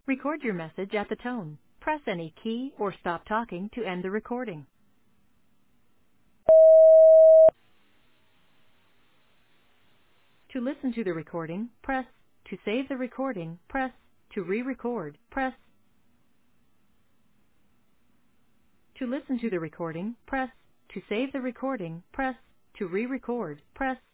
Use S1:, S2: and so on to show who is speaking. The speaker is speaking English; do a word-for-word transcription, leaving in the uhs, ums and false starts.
S1: Record your message at the tone. Press any key or stop talking to end the recording. To listen to the recording, press. To save the recording, press. To re-record, press. To listen to the recording, press. To save the recording, press. To re-record, press.